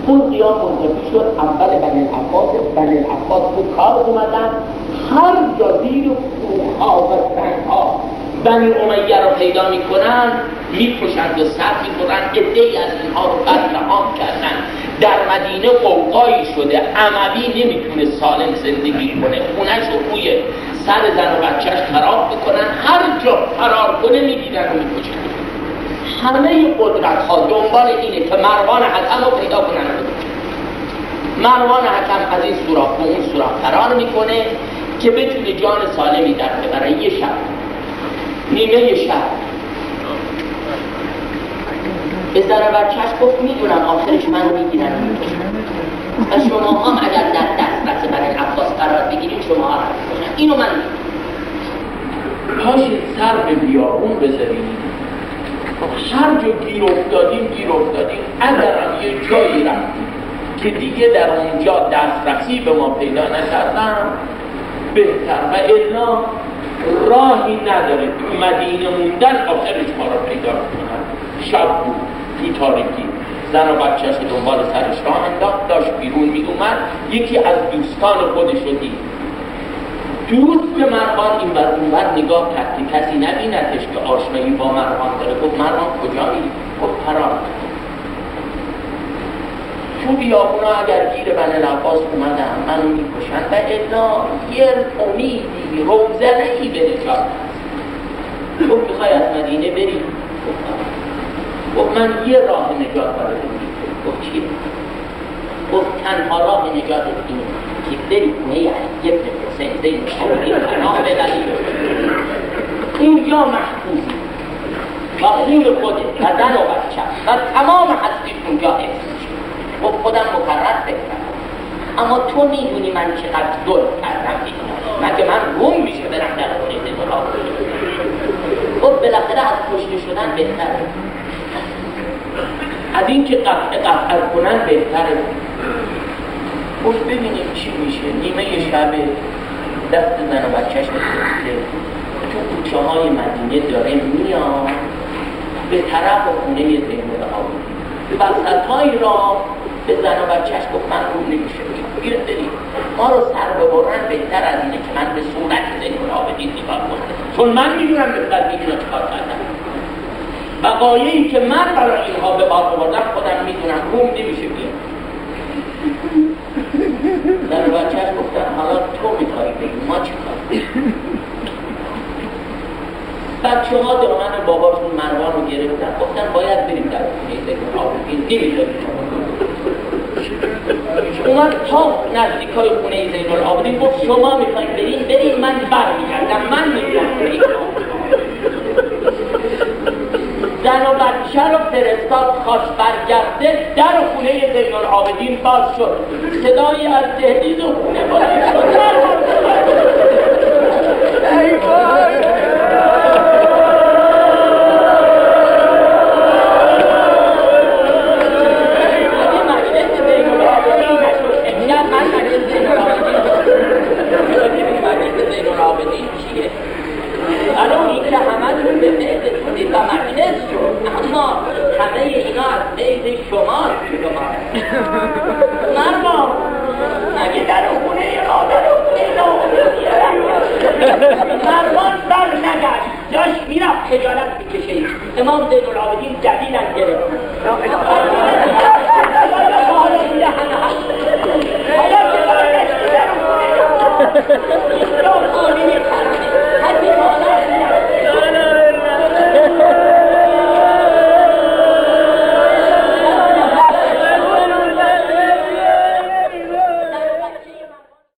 اون قیام منتفی شد. اول بنی العباس به کار اومدن، هر جا زیر کوه‌ها و سنگ‌ها بنی امیه رو پیدا میکنن میکشند و سر میکنن. عده‌ای از اینها رو قتل عام کردن. در مدینه قوقایی شده، اموی نمیتونه سالم زندگی کنه، خونه‌ش رو روی سر زن و بچهش خراب بکنن، هر جا فرار کنه میگیرن و میکشن. همه قدرت ها دنبال اینه که مروان حکم رو پیدا کنن. مروان حکم از این سوراخ و اون سوراخ فرار میکنه که بتونه جان سالمی در ببره. یه شب، نیمه شب، به زن و بچهش گفت میدونم آخرش من رو میگیرن و میکشن و شما هم اگر در دسترس بنی العباس قرار بگیرید شما ها رو میکنن. اینو من میدونم. پاشید سر به بیابون بذارید، هر جا گیر افتادیم اگر هم یه جایی رفتیم که دیگه در اونجا دسترسی به ما پیدا نکردن بهتر، و الا راهی نداره تو مدینه موندن آخرش ما را پیدا کنن. شب بود، تو تاریکی، زن و بچه‌اش دنبال سرش راه انداخت، داشت بیرون می اومد، یکی از دوستان خودش رو دید. دوست مروان این بر اون بر نگاه کرد که کسی نبیندش که آشنایی با مروان داره. گفت مروان کجایی؟ گفت فرار. تو بیابونا اگر گیر بنی العباس اومدن منو میکشن و الا یه امیدی روزنه‌ای به نجات هست. گفت میخوای از مدینه بری؟ گفت من یه راه نجات برای میگم. گفت چیه؟ گفت تنها راه نجات اینه که بری خونه علی ابن حسین زین العابدین پناه ببری، اونجا محفوظی و خون خودت و زن و بچه و تمام هستیت اونجا حفظ میشه. گفت خودم مکرر بکنم، اما تو میدونی من چقدر ظلم کردم دیگه، مگه من گم میشه برم در خونه زین العابدین؟ گفت بالاخره از کشته شدن بهتره، از این که قطع کنن بهتره. گفت ببینیم چی میشه. نیمه شب دست زن و بچهش نگرفته تو کوچه های مدینه داره میاد به طرف خونه زین العابدین. وسطای راه به زن و بچهش گفت من رو نمیشه بیا بریم، ما رو سر ببرن بهتر از اینه که من به صورت زین العابدین نگاه کنم، چون من میدونم به قدر اینا چکار کردم. وقایعی که من برای اینها به بار بردم خودم میدونم، روم نمیشه بیاد. زن و بچهش گفتن حالا تو میخوایی بگی ما چی کار؟ بچه ها دامن باباشون مروان رو گرفتن، گفتن باید بریم در خونه زین العابدین، نمیذاریم. اومد تا نزدیکای خونه زین العابدین گفت شما میخواید بریم من برمیگردم، من میدونم بریم. زن و بچه رو فرستاد، خواست برگرده، در خونه زین العابدین باز شد، صدایی از دهلیز و خونه بلند شد. همه اینا از بیت شماست مردم، مگه در خونه مادر مروان بر نگشت، داشت میرفت خجالت میکشه. امام زین العابدین جلیلن گرفت، حالا